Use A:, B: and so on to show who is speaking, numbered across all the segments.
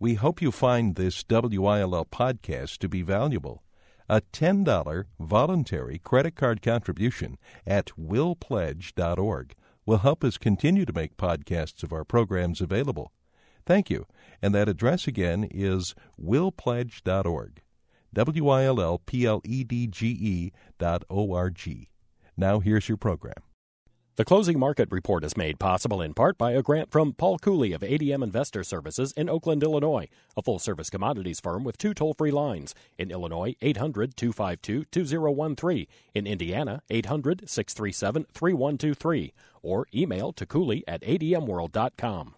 A: We hope you find this WILL podcast to be valuable. A $10 voluntary credit card contribution at willpledge.org will help us continue to make podcasts of our programs available. Thank you. And that address again is willpledge.org. WILLPLEDGE.org. Now here's your program.
B: The Closing Market Report is made possible in part by a grant from Paul Cooley of ADM Investor Services in Oakland, Illinois, a full-service commodities firm with 2 toll-free lines. In Illinois, 800-252-2013. In Indiana, 800-637-3123. Or email to cooley@admworld.com.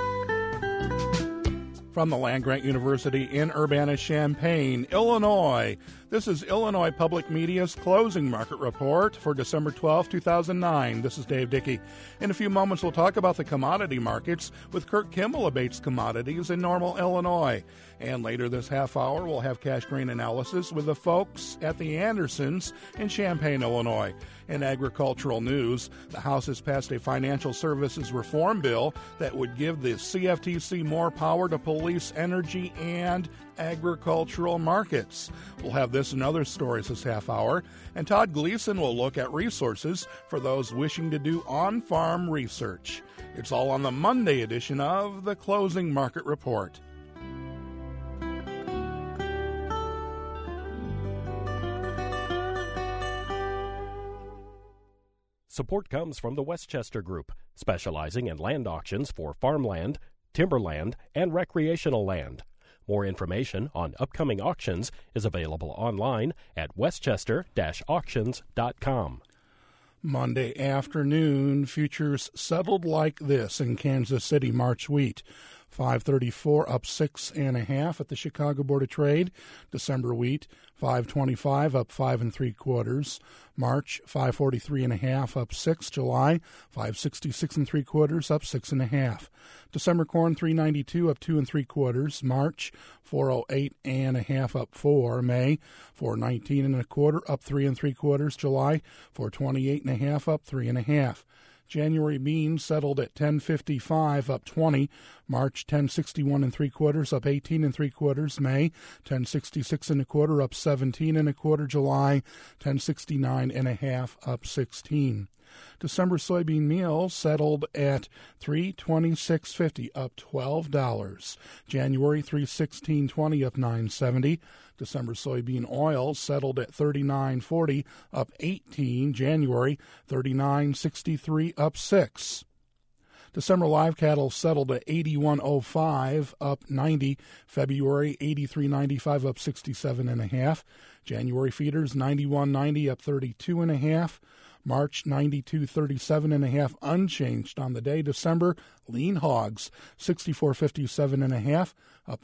C: From the land-grant university in Urbana-Champaign, Illinois, this is Illinois Public Media's Closing Market Report for December 12, 2009. This is Dave Dickey. In a few moments, we'll talk about the commodity markets with Kirk Kimball of Bates Commodities in Normal, Illinois. And later this half hour, we'll have cash grain analysis with the folks at the Andersons in Champaign, Illinois. In agricultural news, the House has passed a financial services reform bill that would give the CFTC more power to police energy and agricultural markets. We'll have this and other stories this half hour, and Todd Gleason will look at resources for those wishing to do on-farm research. It's all on the Monday edition of the Closing Market Report.
B: Support comes from the Westchester Group, specializing in land auctions for farmland, timberland, and recreational land. More information on upcoming auctions is available online at westchester-auctions.com.
C: Monday afternoon, futures settled like this in Kansas City March wheat. 534 up 6.5 at the Chicago Board of Trade. December wheat 525 up 5 3/4. March 543.5 up 6. July 566 3/4 up 6.5. December corn 392 up 2 3/4. March 408.5 up 4. May 419.25 up 3 3/4. July 428.5 up 3.5. January beans settled at 10.55 up 20. March 10.61 3/4 up 18 3/4. May 10.66 1/4 up 17 1/4. July 10.69.5 up 16. December soybean meal settled at $326.50 up $12. January 316.20 up $9.70. December soybean oil settled at $39.40 up 18. January 39.63 up 6. December live cattle settled at 81.05 up 90. February 83.95 up 67.5. January feeders 91.90 up 32.5. March 92.37.5 unchanged on the day. December lean hogs 64.57.5 up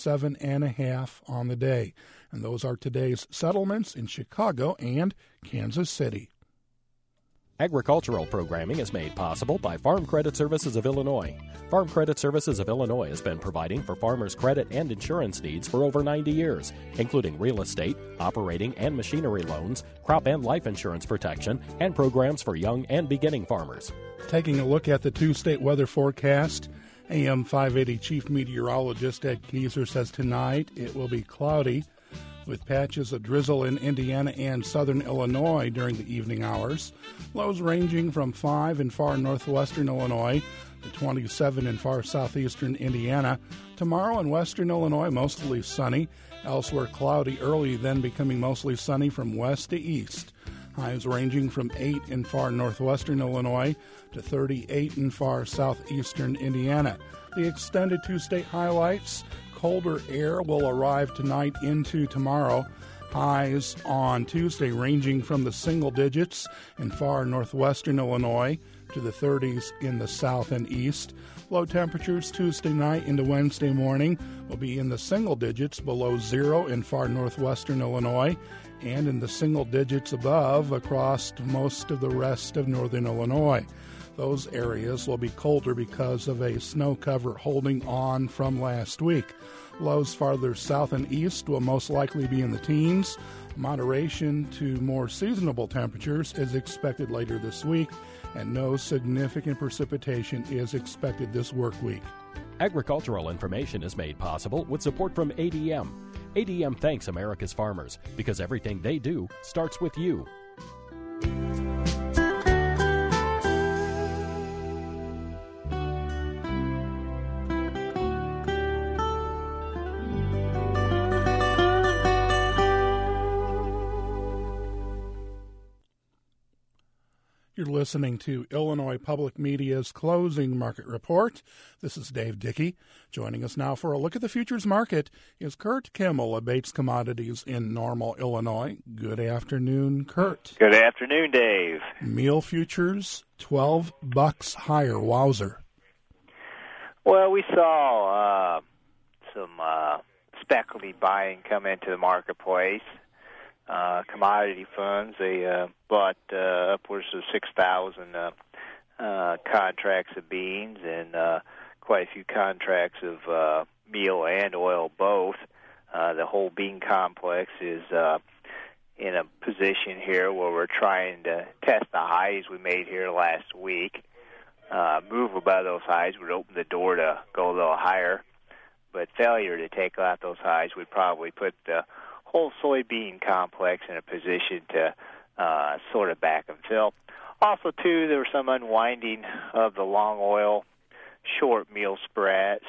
C: 57.5 on the day. And those are today's settlements in Chicago and Kansas City.
B: Agricultural programming is made possible by Farm Credit Services of Illinois. Farm Credit Services of Illinois has been providing for farmers' credit and insurance needs for over 90 years, including real estate, operating and machinery loans, crop and life insurance protection, and programs for young and beginning farmers.
C: Taking a look at the two-state weather forecast, AM 580 Chief Meteorologist Ed Keyser says tonight it will be cloudy with patches of drizzle in Indiana and southern Illinois during the evening hours. Lows ranging from 5 in far northwestern Illinois to 27 in far southeastern Indiana. Tomorrow in western Illinois, mostly sunny. Elsewhere cloudy early, then becoming mostly sunny from west to east. Highs ranging from 8 in far northwestern Illinois to 38 in far southeastern Indiana. The extended two-state highlights: colder air will arrive tonight into tomorrow. Highs on Tuesday ranging from the single digits in far northwestern Illinois to the 30s in the south and east. Low temperatures Tuesday night into Wednesday morning will be in the single digits below zero in far northwestern Illinois and in the single digits above across most of the rest of northern Illinois. Those areas will be colder because of a snow cover holding on from last week. Lows farther south and east will most likely be in the teens. Moderation to more seasonable temperatures is expected later this week, and no significant precipitation is expected this work week.
B: Agricultural information is made possible with support from ADM. ADM thanks America's farmers because everything they do starts with you.
C: You're listening to Illinois Public Media's Closing Market Report. This is Dave Dickey. Joining us now for a look at the futures market is Kurt Kimmel of Bates Commodities in Normal, Illinois. Good afternoon, Kurt.
D: Good afternoon, Dave.
C: Meal futures, $12 higher. Wowzer.
D: Well, we saw some speculative buying come into the marketplace. Commodity funds, they bought upwards of 6,000 contracts of beans and quite a few contracts of meal and oil both. The whole bean complex is in a position here where we're trying to test the highs we made here last week. Move above those highs would open the door to go a little higher, but failure to take out those highs would probably put the whole soybean complex in a position to sort of back and fill. Also, too, there was some unwinding of the long oil short meal spreads,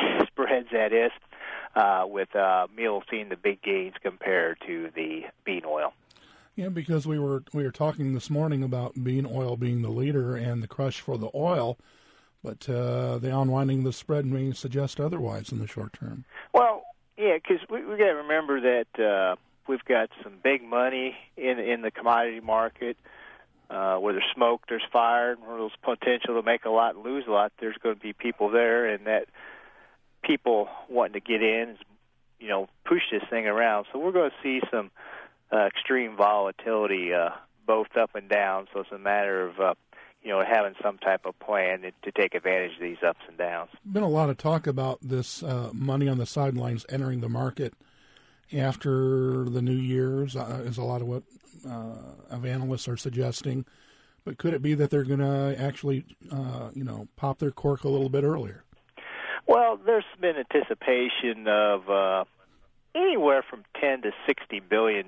D: that is, with meal seeing the big gains compared to the bean oil.
C: Yeah, because we were talking this morning about bean oil being the leader and the crush for the oil, but the unwinding of the spread may suggest otherwise in the short term.
D: Well, yeah, because we got to remember that we've got some big money in the commodity market. Where there's smoke, there's fire, and where there's potential to make a lot and lose a lot, there's going to be people there, and that people wanting to get in, push this thing around. So we're going to see some extreme volatility, both up and down. So it's a matter of having some type of plan to take advantage of these ups and downs.
C: Been a lot of talk about this money on the sidelines entering the market after the New Year's is a lot of what of analysts are suggesting. But could it be that they're going to actually, pop their cork a little bit earlier?
D: Well, there's been anticipation of anywhere from $10 to $60 billion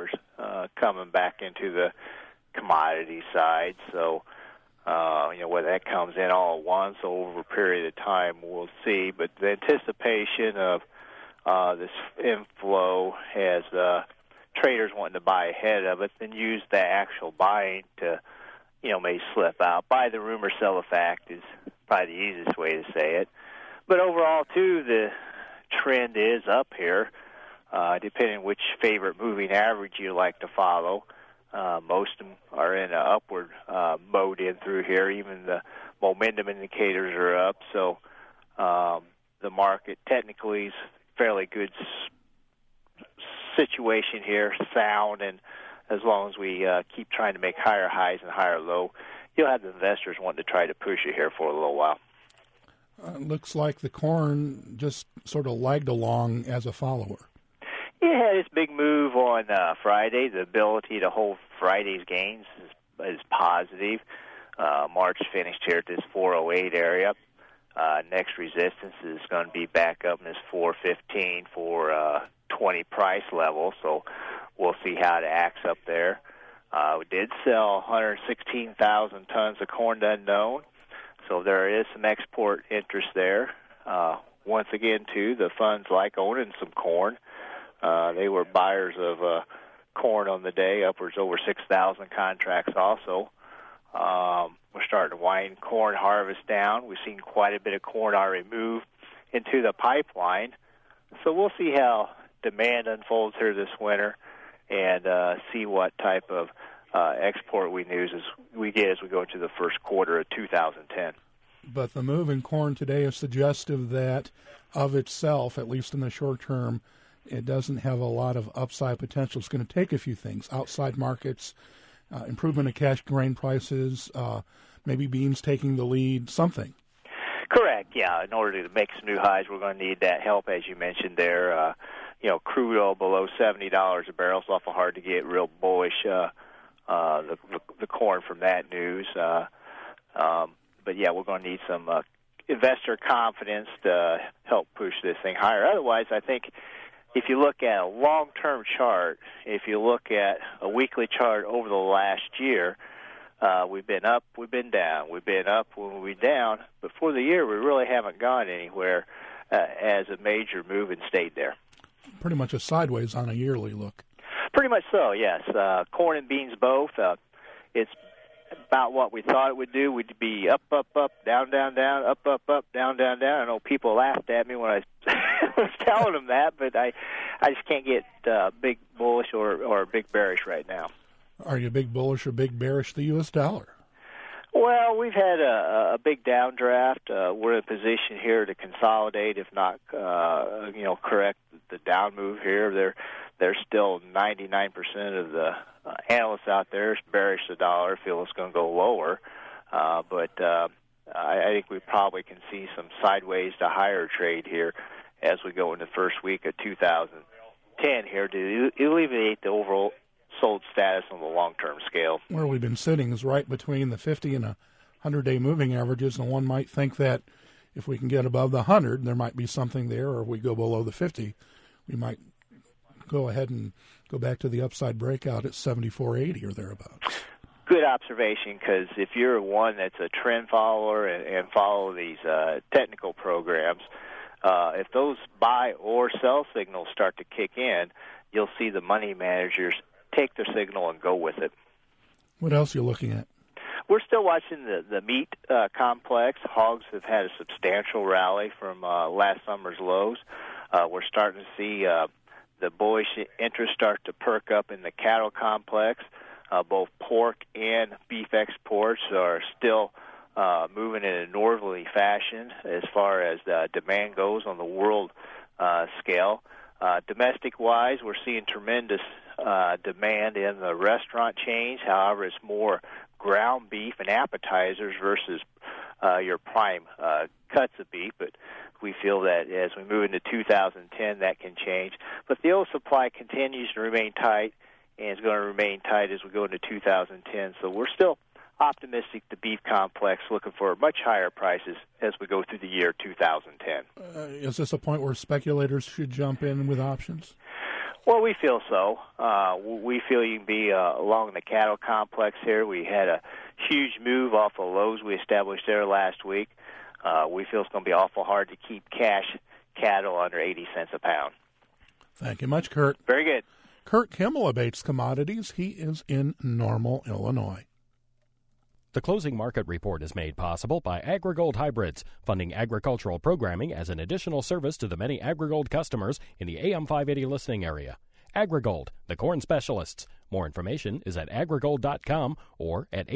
D: coming back into the commodity side. So, whether that comes in all at once or over a period of time, we'll see. But the anticipation of this inflow has traders wanting to buy ahead of it, then use the actual buying to, may slip out. Buy the rumor, sell the fact is probably the easiest way to say it. But overall, too, the trend is up here, depending on which favorite moving average you like to follow. Most of them are in an upward mode in through here. Even the momentum indicators are up. So the market technically is fairly good situation here, sound, and as long as we keep trying to make higher highs and higher low, you'll have the investors wanting to try to push it here for a little while.
C: Looks like the corn just sort of lagged along as a follower.
D: Yeah, this big move on Friday. The ability to hold Friday's gains is positive. March finished here at this 408 area. Next resistance is going to be back up in this 415, 420 price level. So we'll see how it acts up there. We did sell 116,000 tons of corn to unknown. So there is some export interest there. Once again, too, the funds like owning some corn. They were buyers of corn on the day, upwards over 6,000 contracts also. We're starting to wind corn harvest down. We've seen quite a bit of corn already move into the pipeline. So we'll see how demand unfolds here this winter and see what type of export we get as we go into the first quarter of 2010.
C: But the move in corn today is suggestive that of itself, at least in the short term, it doesn't have a lot of upside potential. It's going to take a few things, outside markets, improvement of cash grain prices, maybe beans taking the lead, something.
D: Correct, yeah. In order to make some new highs, we're going to need that help, as you mentioned there. Crude oil below $70 a barrel. It's awful hard to get real bullish the corn from that news. But, yeah, we're going to need some investor confidence to help push this thing higher. Otherwise, I think if you look at a long-term chart, if you look at a weekly chart over the last year, we've been up, we've been down, we've been up, we've been down. But for the year, we really haven't gone anywhere as a major move and stayed there.
C: Pretty much a sideways on a yearly look.
D: Pretty much so, yes. Corn and beans both. It's about what we thought it would do. We'd be up, up, up, down, down, down, up, up, up, down, down, down. I know people laughed at me when I was telling them that, but I just can't get big bullish or big bearish right now.
C: Are you big bullish or big bearish the U.S. dollar?
D: Well, we've had a big downdraft. We're in a position here to consolidate, if not, correct the down move here. There's still 99% of the analysts out there is bearish the dollar, feel it's going to go lower. But I think we probably can see some sideways to higher trade here as we go in the first week of 2010 here to alleviate the overall sold status on the long-term scale.
C: Where we've been sitting is right between the 50 and 100-day moving averages, and one might think that if we can get above the 100, there might be something there, or if we go below the 50, we might go ahead and go back to the upside breakout at 74.80 or thereabouts.
D: Good observation, because if you're one that's a trend follower and follow these technical programs, if those buy or sell signals start to kick in, you'll see the money managers take their signal and go with it.
C: What else are you looking at?
D: We're still watching the meat complex. Hogs have had a substantial rally from last summer's lows. We're starting to see the bullish interest start to perk up in the cattle complex. Both pork and beef exports are still moving in a northerly fashion as far as demand goes on the world scale. Domestic-wise, we're seeing tremendous demand in the restaurant chains. However, it's more ground beef and appetizers versus your prime cuts of beef. But we feel that as we move into 2010, that can change. But the oil supply continues to remain tight, and is going to remain tight as we go into 2010. So we're still optimistic the beef complex, looking for much higher prices as we go through the year 2010.
C: Is this a point where speculators should jump in with options?
D: Well, we feel so. We feel you can be along the cattle complex here. We had a huge move off of lows we established there last week. We feel it's going to be awful hard to keep cash cattle under 80 cents a pound.
C: Thank you much, Kurt.
D: Very good.
C: Kurt Kimmel abates commodities. He is in Normal, Illinois.
B: The closing market report is made possible by AgriGold Hybrids, funding agricultural programming as an additional service to the many AgriGold customers in the AM 580 listening area. AgriGold, the corn specialists. More information is at agrigold.com or at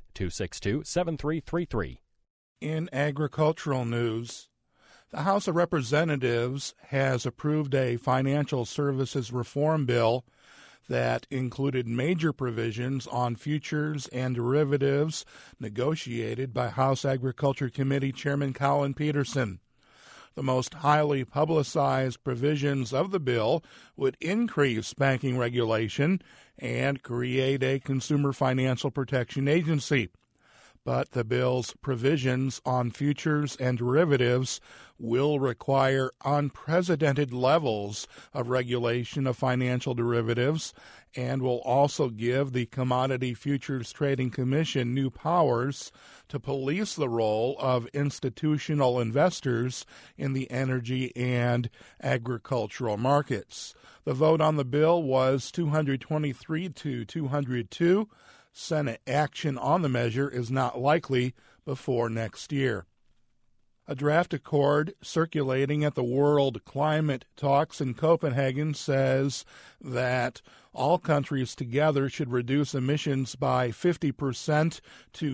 B: 800-262-7333.
C: In agricultural news, the House of Representatives has approved a financial services reform bill that included major provisions on futures and derivatives negotiated by House Agriculture Committee Chairman Collin Peterson. The most highly publicized provisions of the bill would increase banking regulation and create a consumer financial protection agency. But the bill's provisions on futures and derivatives will require unprecedented levels of regulation of financial derivatives and will also give the Commodity Futures Trading Commission new powers to police the role of institutional investors in the energy and agricultural markets. The vote on the bill was 223 to 202. Senate action on the measure is not likely before next year. A draft accord circulating at the World Climate Talks in Copenhagen says that all countries together should reduce emissions by 50% to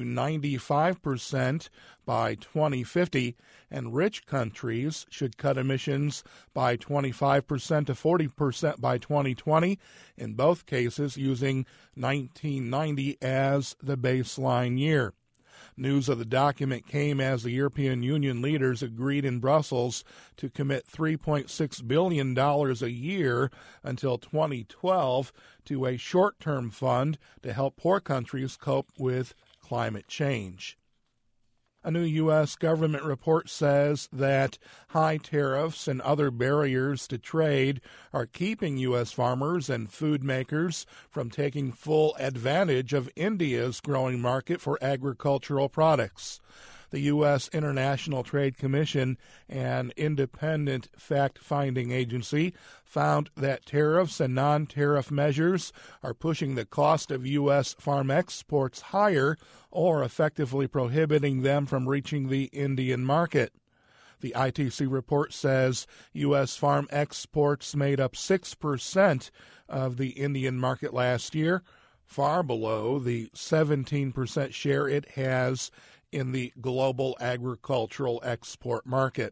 C: 95% by 2050, and rich countries should cut emissions by 25% to 40% by 2020, in both cases using 1990 as the baseline year. News of the document came as the European Union leaders agreed in Brussels to commit $3.6 billion a year until 2012 to a short-term fund to help poor countries cope with climate change. A new U.S. government report says that high tariffs and other barriers to trade are keeping U.S. farmers and food makers from taking full advantage of India's growing market for agricultural products. The U.S. International Trade Commission, an independent fact-finding agency, found that tariffs and non-tariff measures are pushing the cost of U.S. farm exports higher or effectively prohibiting them from reaching the Indian market. The ITC report says U.S. farm exports made up 6% of the Indian market last year, far below the 17% share it has in the global agricultural export market.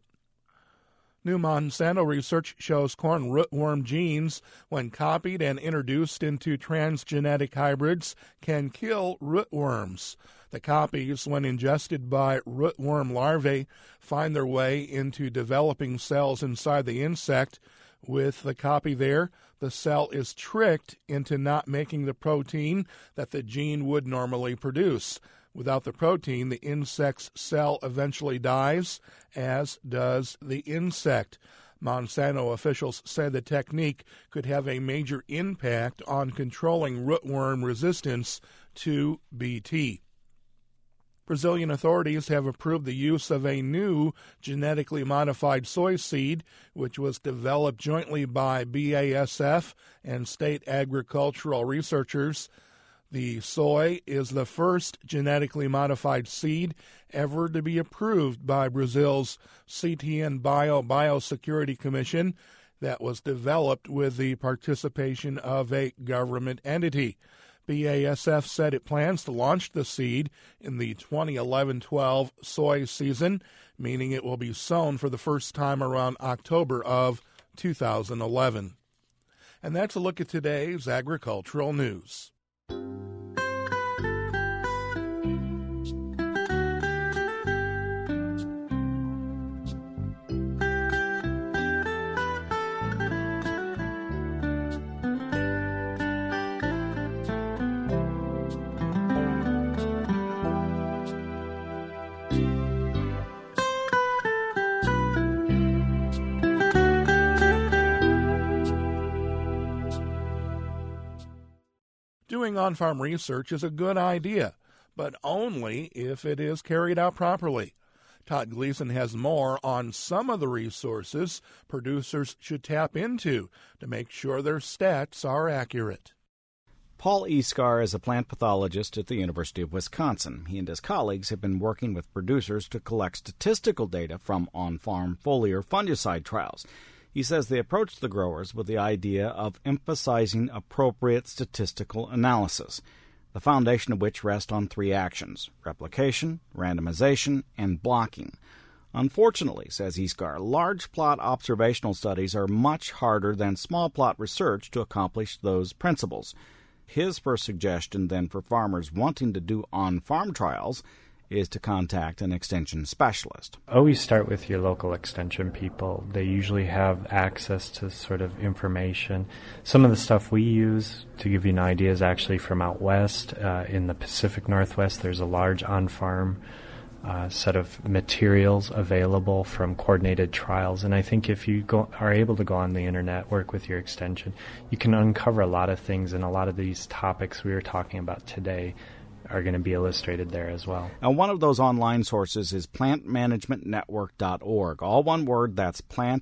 C: New Monsanto research shows corn rootworm genes, when copied and introduced into transgenic hybrids, can kill rootworms. The copies, when ingested by rootworm larvae, find their way into developing cells inside the insect. With the copy there, the cell is tricked into not making the protein that the gene would normally produce. Without the protein, the insect's cell eventually dies, as does the insect. Monsanto officials say the technique could have a major impact on controlling rootworm resistance to Bt. Brazilian authorities have approved the use of a new genetically modified soy seed, which was developed jointly by BASF and state agricultural researchers. The soy is the first genetically modified seed ever to be approved by Brazil's CTN Biosecurity Commission that was developed with the participation of a government entity. BASF said it plans to launch the seed in the 2011-12 soy season, meaning it will be sown for the first time around October of 2011. And that's a look at today's agricultural news. Doing on-farm research is a good idea, but only if it is carried out properly. Todd Gleason has more on some of the resources producers should tap into to make sure their stats are accurate.
E: Paul Iskar is a plant pathologist at the University of Wisconsin. He and his colleagues have been working with producers to collect statistical data from on-farm foliar fungicide trials. He says they approached the growers with the idea of emphasizing appropriate statistical analysis, the foundation of which rests on three actions: replication, randomization, and blocking. Unfortunately, says Iskar, large plot observational studies are much harder than small plot research to accomplish those principles. His first suggestion, then, for farmers wanting to do on-farm trials is to contact an extension specialist.
F: Always start with your local extension people. They usually have access to sort of information. Some of the stuff we use, to give you an idea, is actually from out west. In the Pacific Northwest, there's a large on-farm set of materials available from coordinated trials. And I think if you are able to go on the internet, work with your extension, you can uncover a lot of things, and a lot of these topics we were talking about today are going to be illustrated there as well.
E: Now, one of those online sources is plantmanagementnetwork.org. All one word, that's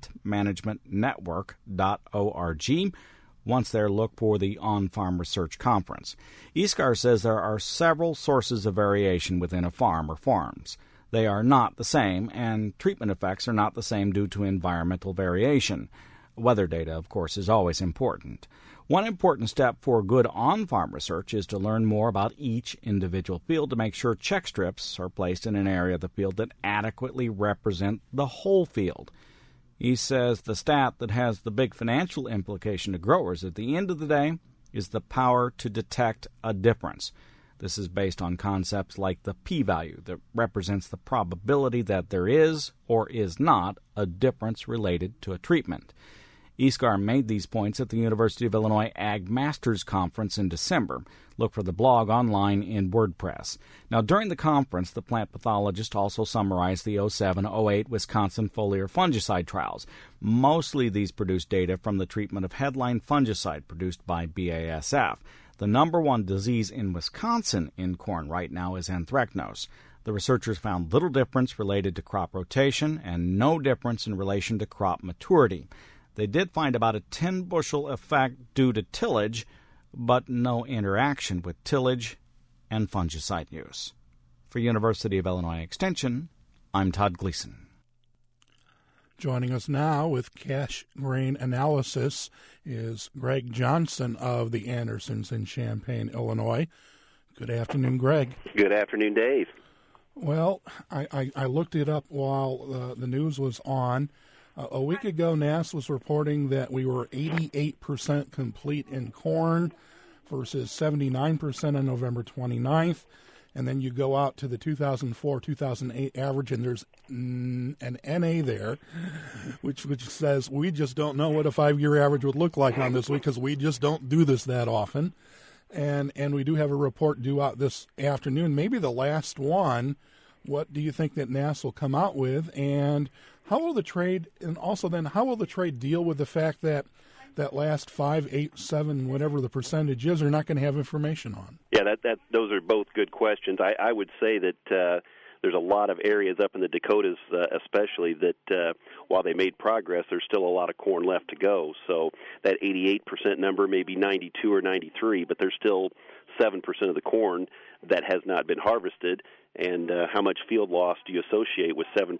E: plantmanagementnetwork.org. Once there, look for the On-Farm Research Conference. Iskar says there are several sources of variation within a farm or farms. They are not the same, and treatment effects are not the same due to environmental variation. Weather data, of course, is always important. One important step for good on-farm research is to learn more about each individual field to make sure check strips are placed in an area of the field that adequately represent the whole field. He says the stat that has the big financial implication to growers at the end of the day is the power to detect a difference. This is based on concepts like the p-value that represents the probability that there is or is not a difference related to a treatment. Iskar made these points at the University of Illinois Ag Masters Conference in December. Look for the blog online in WordPress. Now, during the conference, the plant pathologist also summarized the 07-08 Wisconsin foliar fungicide trials. Mostly these produced data from the treatment of headline fungicide produced by BASF. The number one disease in Wisconsin in corn right now is anthracnose. The researchers found little difference related to crop rotation and no difference in relation to crop maturity. They did find about a 10-bushel effect due to tillage, but no interaction with tillage and fungicide use. For University of Illinois Extension, I'm Todd Gleason.
C: Joining us now with cash grain analysis is Greg Johnson of the Andersons in Champaign, Illinois. Good afternoon, Greg.
G: Good afternoon, Dave.
C: Well, I looked it up while the news was on. A week ago, NASS was reporting that we were 88% complete in corn versus 79% on November 29th. And then you go out to the 2004-2008 average, and there's an NA there, which says we just don't know what a 5-year average would look like on this week because we just don't do this that often. And we do have a report due out this afternoon, maybe the last one. What do you think that NASS will come out with, and how will the trade, and also then how will the trade deal with the fact that that last 5, 8, 7, whatever the percentage is, are not going to have information on?
G: Yeah, those are both good questions. I would say that there's a lot of areas up in the Dakotas, especially, that while they made progress, there's still a lot of corn left to go. So that 88% number may be 92 or 93, but there's still 7% of the corn that has not been harvested. And how much field loss do you associate with 7%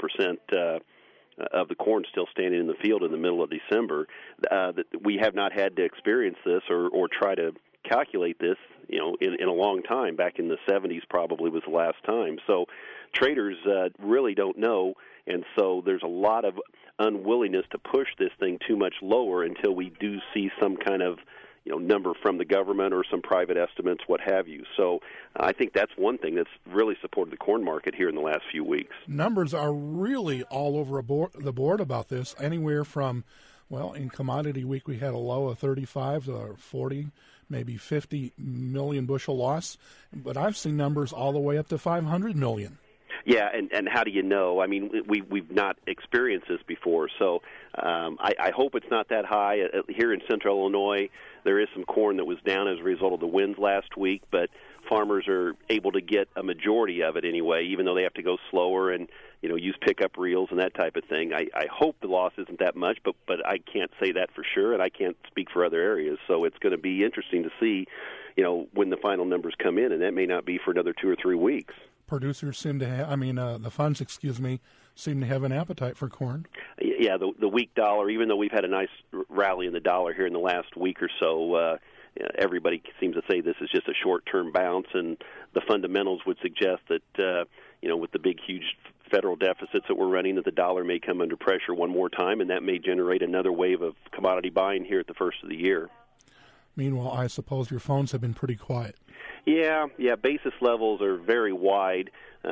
G: of the corn still standing in the field in the middle of December? We have not had to experience this or try to calculate this, in a long time. Back in the 70s probably was the last time. So traders really don't know, and so there's a lot of unwillingness to push this thing too much lower until we do see some kind of number from the government or some private estimates, what have you. So I think that's one thing that's really supported the corn market here in the last few weeks.
C: Numbers are really all over the board about this, anywhere from, in Commodity Week we had a low of 35 to 40, maybe 50 million bushel loss, but I've seen numbers all the way up to 500 million.
G: Yeah, and how do you know? I mean, we've not experienced this before, so I hope it's not that high. Here in central Illinois, there is some corn that was down as a result of the winds last week, but farmers are able to get a majority of it anyway, even though they have to go slower and use pickup reels and that type of thing. I hope the loss isn't that much, but I can't say that for sure, and I can't speak for other areas. So it's going to be interesting to see, when the final numbers come in, and that may not be for another 2 or 3 weeks.
C: Producers seem to have, the funds, seem to have an appetite for corn.
G: Yeah, the weak dollar, even though we've had a nice rally in the dollar here in the last week or so, everybody seems to say this is just a short-term bounce, and the fundamentals would suggest that, with the big, huge federal deficits that we're running, that the dollar may come under pressure one more time, and that may generate another wave of commodity buying here at the first of the year.
C: Meanwhile, I suppose your phones have been pretty quiet.
G: Yeah, basis levels are very wide,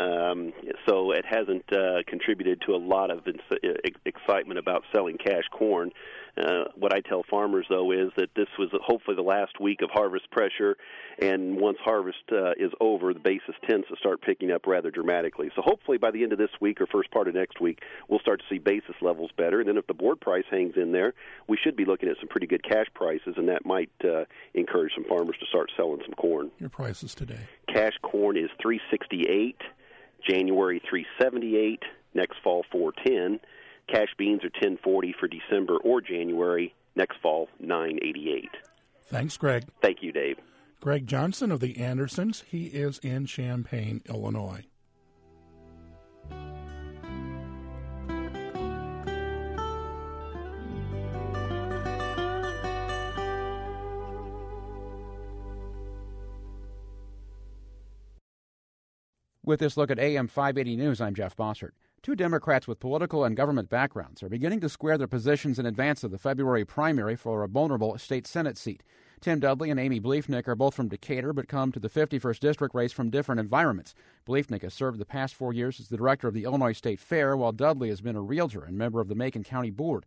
G: so it hasn't contributed to a lot of excitement about selling cash corn. What I tell farmers, though, is that this was hopefully the last week of harvest pressure, and once harvest is over, the basis tends to start picking up rather dramatically. So hopefully by the end of this week or first part of next week, we'll start to see basis levels better, and then if the board price hangs in there, we should be looking at some pretty good cash prices, and that might encourage some farmers to start selling some corn.
C: Your prices today?
G: Cash corn is $368, January $378, next fall $410. Cash beans are $10.40 for December or January, next fall $9.88.
C: Thanks, Greg.
G: Thank you, Dave.
C: Greg Johnson of the Andersons. He is in Champaign, Illinois.
H: With this look at AM 580 News, I'm Jeff Bossert. Two Democrats with political and government backgrounds are beginning to square their positions in advance of the February primary for a vulnerable state Senate seat. Tim Dudley and Amy Bliefnick are both from Decatur, but come to the 51st District race from different environments. Bliefnick has served the past 4 years as the director of the Illinois State Fair, while Dudley has been a realtor and member of the Macon County Board.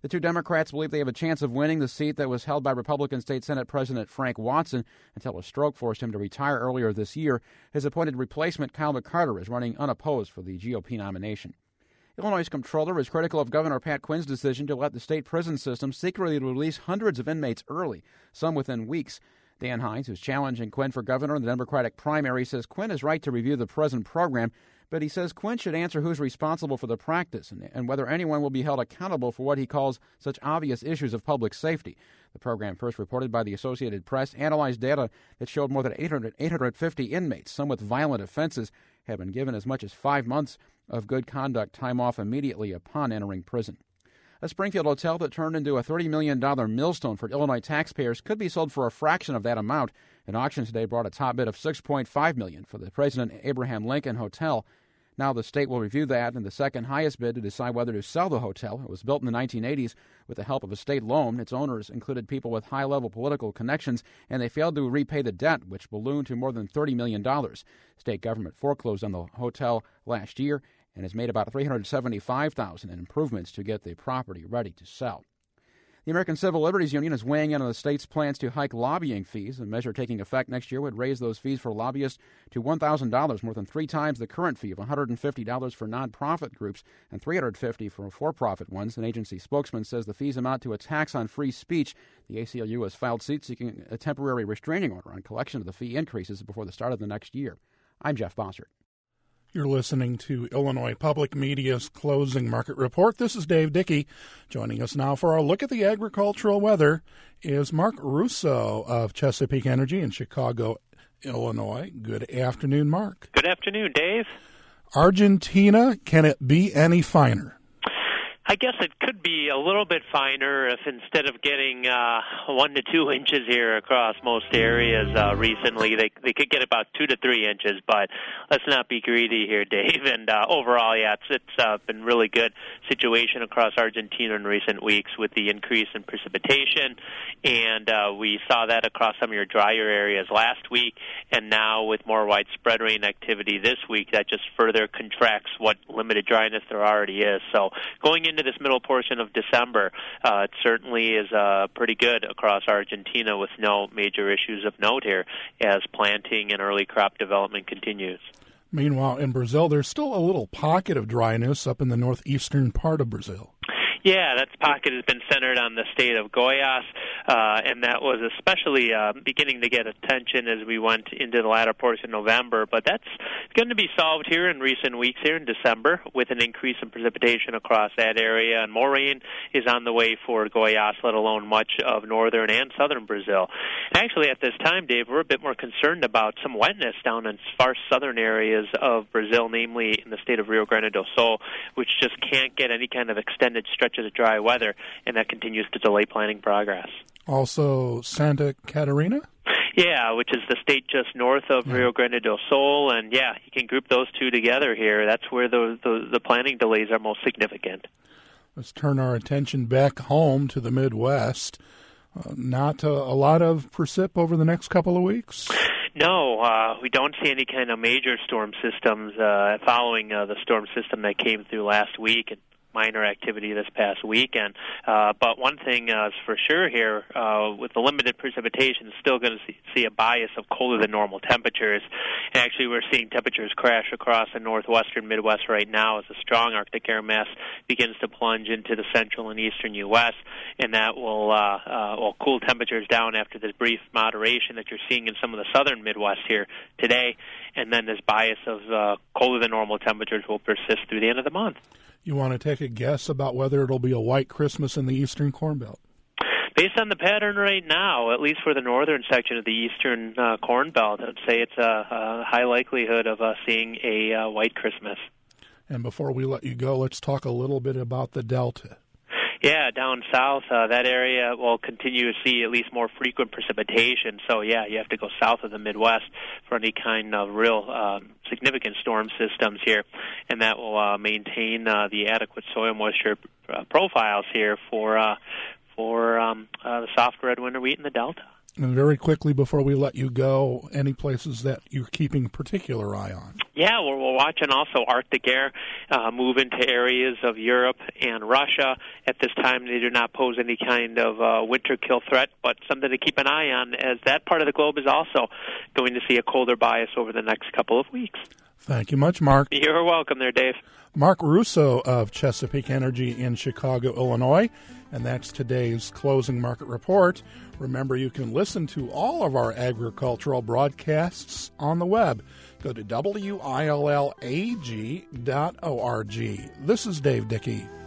H: The two Democrats believe they have a chance of winning the seat that was held by Republican State Senate President Frank Watson until a stroke forced him to retire earlier this year. His appointed replacement, Kyle McCarter, is running unopposed for the GOP nomination. Illinois' comptroller is critical of Governor Pat Quinn's decision to let the state prison system secretly release hundreds of inmates early, some within weeks. Dan Hines, who's challenging Quinn for governor in the Democratic primary, says Quinn is right to review the present program, but he says Quinn should answer who's responsible for the practice and whether anyone will be held accountable for what he calls such obvious issues of public safety. The program, first reported by the Associated Press, analyzed data that showed more than 850 inmates, some with violent offenses, have been given as much as 5 months of good conduct time off immediately upon entering prison. A Springfield hotel that turned into a $30 million millstone for Illinois taxpayers could be sold for a fraction of that amount. An auction today brought a top bid of $6.5 million for the President Abraham Lincoln Hotel. Now the state will review that and the second highest bid to decide whether to sell the hotel. It was built in the 1980s with the help of a state loan. Its owners included people with high-level political connections, and they failed to repay the debt, which ballooned to more than $30 million. State government foreclosed on the hotel last year and has made about $375,000 in improvements to get the property ready to sell. The American Civil Liberties Union is weighing in on the state's plans to hike lobbying fees. A measure taking effect next year would raise those fees for lobbyists to $1,000, more than 3 times the current fee of $150 for nonprofit groups and $350 for for-profit ones. An agency spokesman says the fees amount to a tax on free speech. The ACLU has filed suit seeking a temporary restraining order on collection of the fee increases before the start of the next year. I'm Jeff Bossert.
C: You're listening to Illinois Public Media's Closing Market Report. This is Dave Dickey. Joining us now for our look at the agricultural weather is Mark Russo of Chesapeake Energy in Chicago, Illinois. Good afternoon, Mark.
I: Good afternoon, Dave.
C: Argentina, can it be any finer?
I: I guess it could be a little bit finer if instead of getting 1 to 2 inches here across most areas recently, they could get about 2 to 3 inches. But let's not be greedy here, Dave. And overall, yeah, it's been really good situation across Argentina in recent weeks with the increase in precipitation. And we saw that across some of your drier areas last week. And now with more widespread rain activity this week, that just further contracts what limited dryness there already is. So going into this middle portion of December, it certainly is pretty good across Argentina with no major issues of note here as planting and early crop development continues.
C: Meanwhile, in Brazil, there's still a little pocket of dryness up in the northeastern part of Brazil.
I: Yeah, that pocket has been centered on the state of Goiás, and that was especially beginning to get attention as we went into the latter portion of November. But that's going to be solved here in recent weeks here in December with an increase in precipitation across that area. And more rain is on the way for Goiás, let alone much of northern and southern Brazil. Actually, at this time, Dave, we're a bit more concerned about some wetness down in far southern areas of Brazil, namely in the state of Rio Grande do Sul, which just can't get any kind of extended stretch of dry weather, and that continues to delay planting progress.
C: Also, Santa Catarina?
I: Yeah, which is the state just north of Rio Grande do Sul, and yeah, you can group those two together here. That's where the planting delays are most significant.
C: Let's turn our attention back home to the Midwest. Not a lot of precip over the next couple of weeks?
I: No, we don't see any kind of major storm systems following the storm system that came through last week and minor activity this past weekend. But one thing is for sure here, with the limited precipitation, still going to see a bias of colder than normal temperatures. And actually, we're seeing temperatures crash across the northwestern Midwest right now as a strong Arctic air mass begins to plunge into the central and eastern U.S., and that will cool temperatures down after this brief moderation that you're seeing in some of the southern Midwest here today. And then this bias of colder than normal temperatures will persist through the end of the month.
C: You want to take a guess about whether it'll be a white Christmas in the eastern Corn Belt?
I: Based on the pattern right now, at least for the northern section of the eastern Corn Belt, I would say it's a high likelihood of seeing a white Christmas.
C: And before we let you go, let's talk a little bit about the Delta.
I: Yeah, down south, that area will continue to see at least more frequent precipitation. So, yeah, you have to go south of the Midwest for any kind of real significant storm systems here, and that will maintain the adequate soil moisture profiles here for the soft red winter wheat in the Delta.
C: And very quickly before we let you go, any places that you're keeping a particular eye on?
I: Yeah, we're watching also Arctic air move into areas of Europe and Russia. At this time, they do not pose any kind of winter kill threat, but something to keep an eye on, as that part of the globe is also going to see a colder bias over the next couple of weeks.
C: Thank you much, Mark.
I: You're welcome there, Dave.
C: Mark Russo of Chesapeake Energy in Chicago, Illinois. And that's today's Closing Market Report. Remember, you can listen to all of our agricultural broadcasts on the web. Go to WILLAG.org. This is Dave Dickey.